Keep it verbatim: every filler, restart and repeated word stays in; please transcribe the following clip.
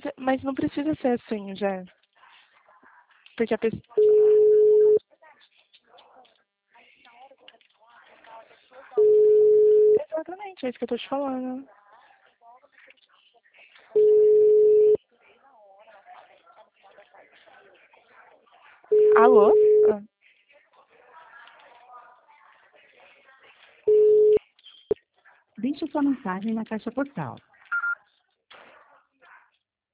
mas não precisa ser assim, já. Porque a pessoa... Exatamente, é isso que eu tô te falando. Alô? Ah. Deixe sua mensagem na caixa postal.